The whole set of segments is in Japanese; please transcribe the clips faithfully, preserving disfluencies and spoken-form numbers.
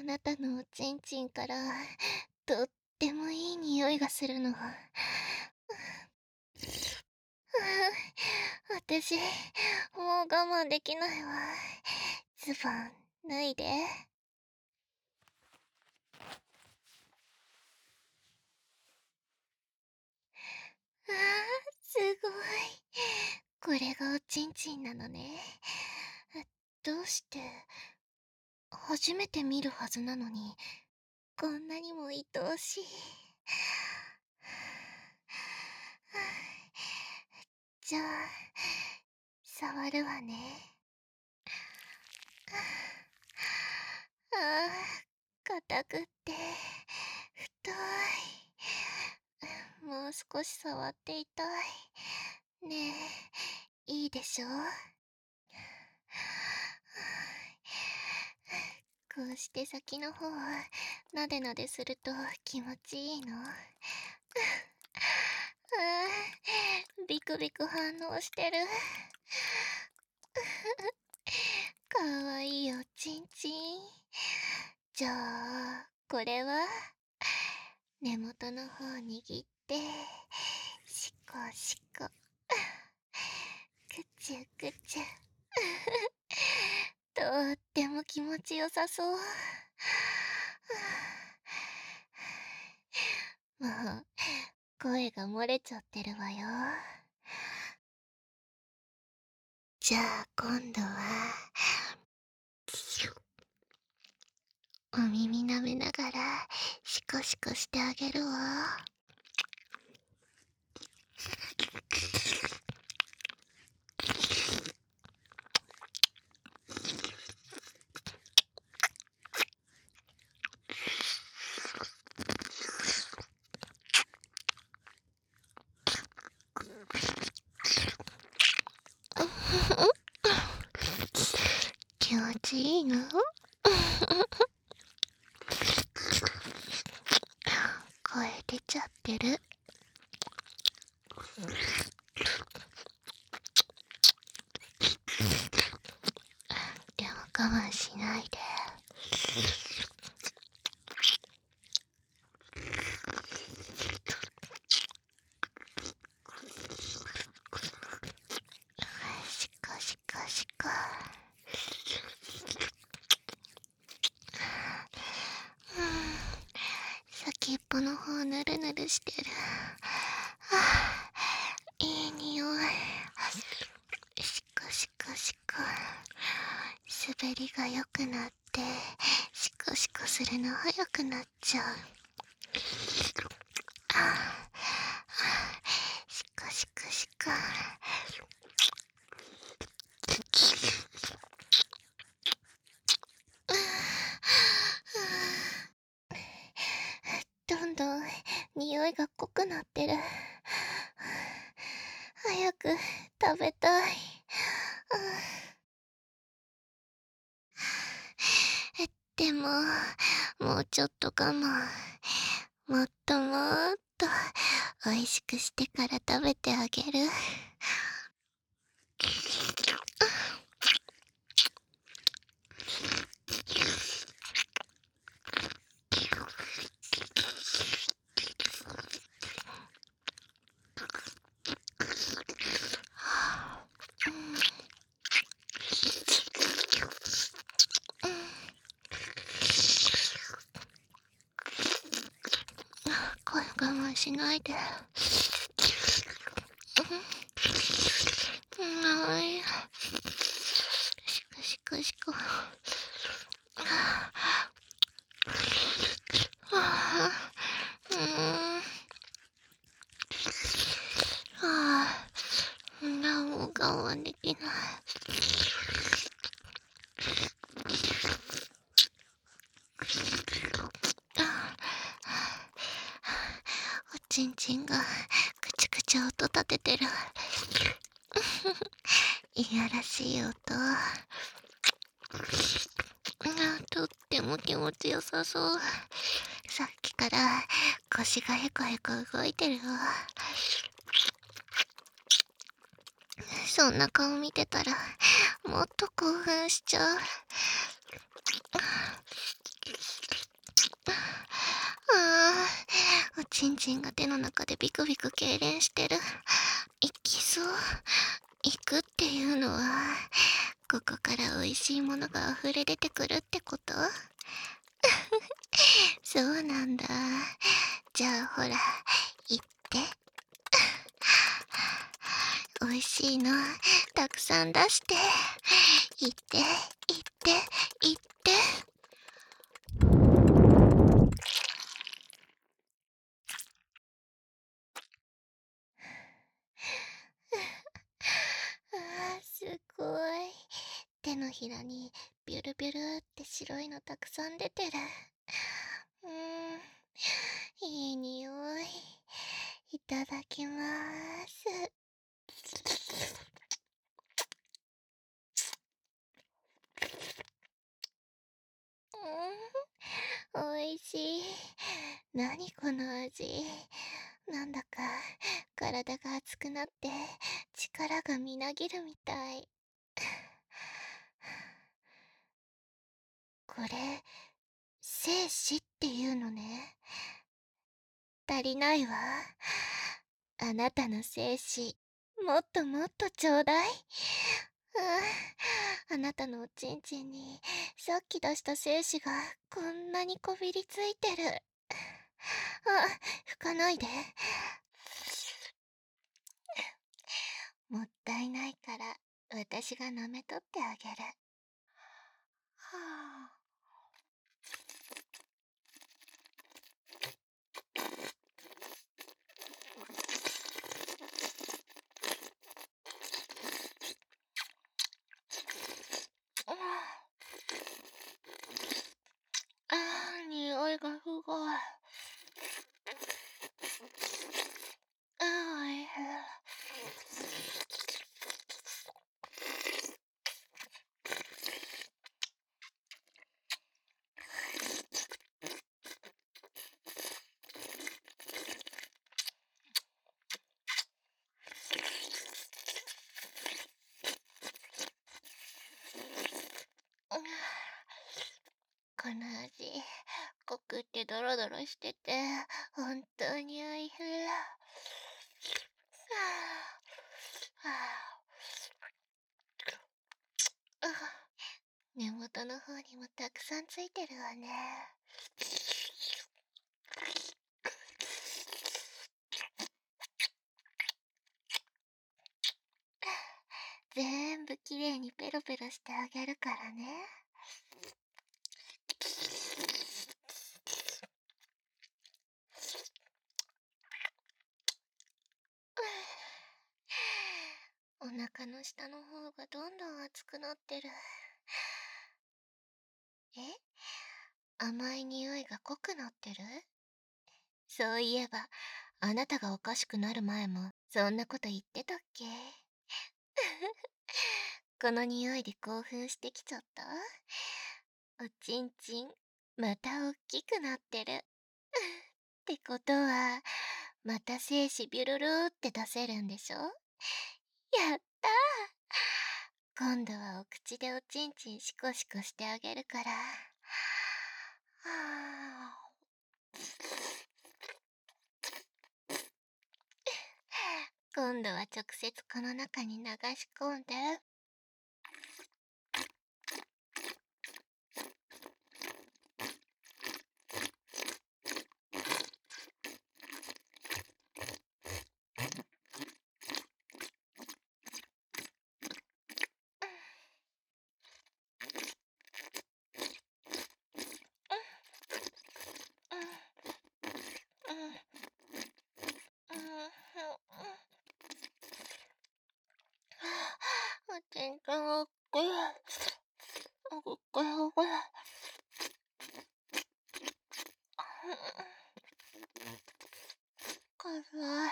なたのおちんちんからとってもいい匂いがするの。はあ、私、もう我慢できないわ。ズボン脱いで。あー、すごい。これがおちんちんなのね。どうして、初めて見るはずなのに、こんなにも愛おしい。じゃあ、触るわね。ああ、硬くって太い。もう少し触っていたい。ねえ、いいでしょ？こうして先の方をなでなですると気持ちいいの。ああ、ビクビク反応してる。かわいいおちんちん。じゃあ、これは根元の方握って、しこしこ。くちゅくちゅ。とっても気持ちよさそう。もう、声が漏れちゃってるわよ。じゃあ今度は、お耳舐めながらシコシコしてあげるわ。気持ちいいの？声出ちゃってる。でも我慢しないで。しこしこしこ。先っぽの方ぬるぬるしてる。はあ、いい匂い。しこしこしこ。滑りが良くなってシコシコするの早くなっちゃう。ああ、シコシコシコ。どんどん匂いが濃くなってる。早く食べたい。でも、もうちょっと我慢。もっともっと美味しくしてから食べてあげる。これ我慢しないで。ない。しこしこしこ。はあ、うん。はあ、なもう我慢できない。おちんちんがくちゃくちゃ音立ててる。いやらしい音。とっても気持ちよさそう。さっきから腰がへこへこ動いてるわ。そんな顔見てたらもっと興奮しちゃう。 ああ、おちんちんが手の中でビクビク痙攣してる。いきそう。行くっていうのは、ここから美味しいものが溢れ出てくるってこと？そうなんだ。じゃあほら、行って。美味しいの、たくさん出して。行って、行って、行って。あー、すごい。手のひらにビュルビュルって白いのたくさん出てる。うーん、いい匂い。いただきまーす。うーん、おいしい。なにこの味。なんだか体が熱くなって力がみなぎるみたい。これ、精子っていうのね。足りないわ。あなたの精子、もっともっとちょうだい。うん、あなたのおちんちんにさっき出した精子がこんなにこびりついてる。あ、拭かないで。もったいないから私が舐めとってあげる。はあ。ああ、匂いがすごい。ああ、おいしい。うん、この味、濃くってドロドロしてて、本当においしい。はあ、はあ、根元の方にもたくさんついてるわね。全部きれいにペロペロしてあげるからね。お腹の下の方がどんどん熱くなってる。え、甘い匂いが濃くなってる？そういえば、あなたがおかしくなる前もそんなこと言ってたっけ？この匂いで興奮してきちゃった？おちんちん、またおっきくなってる。ってことは、また精子ビュルルーって出せるんでしょ？やったー。今度はお口でおちんちんシコシコしてあげるから。はあ、今度は直接この中に流し込んで。うんうんうんおちんちんおっくい。おっくいおっくい。かわい。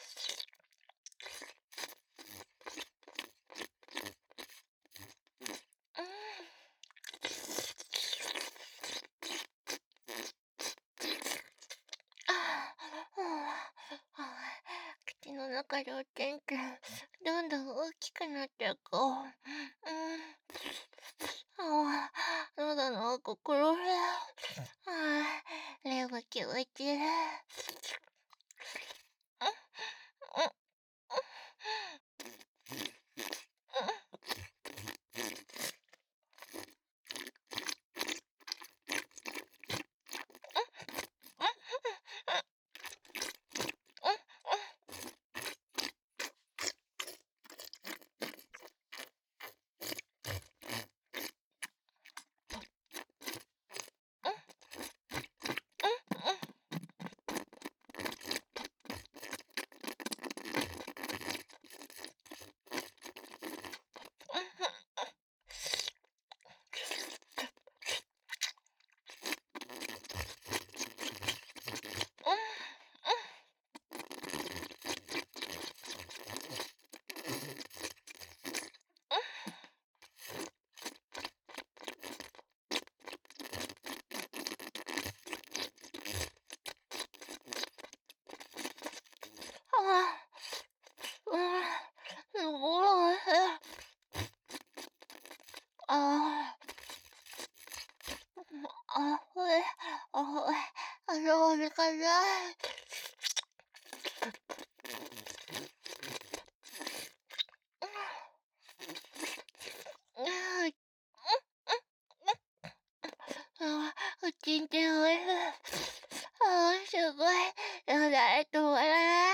口の中でおちんちんどんどん大きくなっていく。うん、ああ、喉の奥苦しい。 気持ちいい。うん、すごい美味しい。ああ、あふれ、あふれ、あの味かな。うん、あ、おちんちんおいしい。あー、すごい。よだれ止まらない。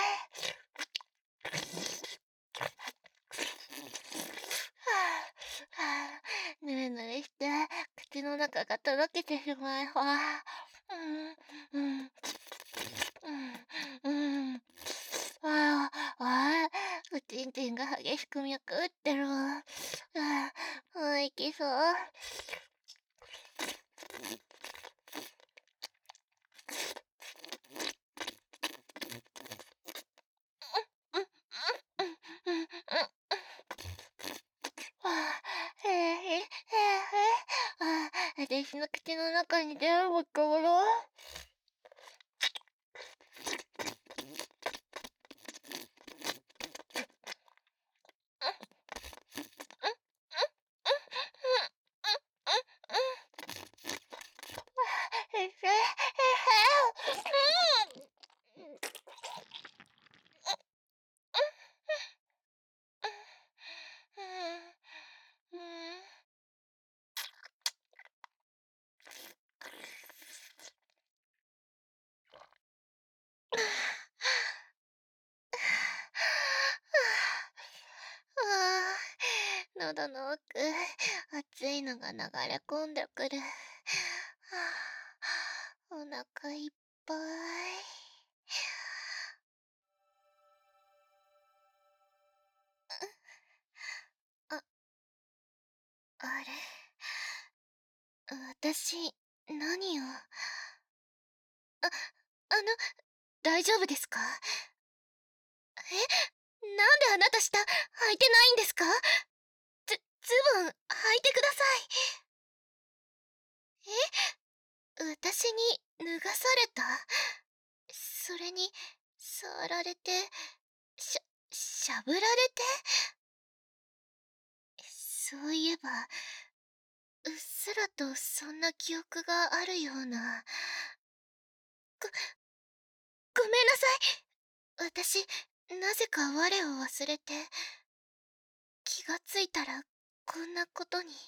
はあ、はあ、ぬるぬるして、口の中がとろけてしまいわ。うん、うん、うん、うん。ああ、ああ、おちんちんが激しく脈打ってるわ。ああ、もういきそう。うん、うん、うん、うん、うん。ああ、へえ、へえ、へえ、ああ、私の口の中に全部こぼろ。へへへへ、うん。うん。ああ、喉の奥、熱いのが流れ込んでくる。はあ、お腹いっぱい。あ、あれ、私、何を。あ、あの、大丈夫ですか？え、なんであなた下、履いてないんですか？ズ、ズボン、履いてください。え、私に脱がされた？それに、触られて、しゃ、しゃぶられて？そういえば、うっすらとそんな記憶があるような。ご、ごめんなさい。私、なぜか我を忘れて、気がついたら、こんなことに。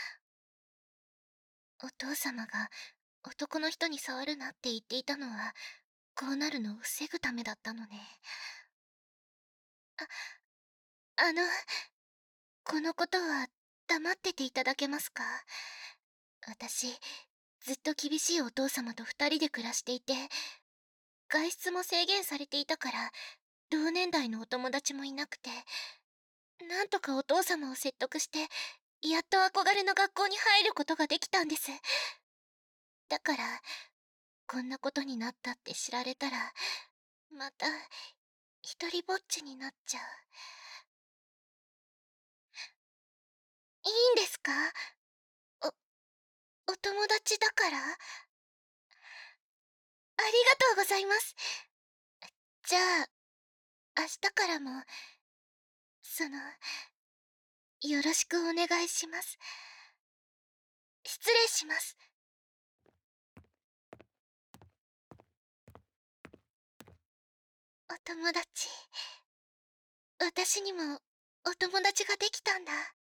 お父様が男の人に触るなって言っていたのは、こうなるのを防ぐためだったのね。あ、あの、このことは黙ってていただけますか？私、ずっと厳しいお父様と二人で暮らしていて、外出も制限されていたから、同年代のお友達もいなくて、なんとかお父様を説得して、やっと憧れの学校に入ることができたんです。だから、こんなことになったって知られたら、また、一人ぼっちになっちゃう。いいんですか？お、お友達だから？ありがとうございます。じゃあ、明日からも、その、よろしくお願いします。失礼します。 お友達、私にもお友達ができたんだ。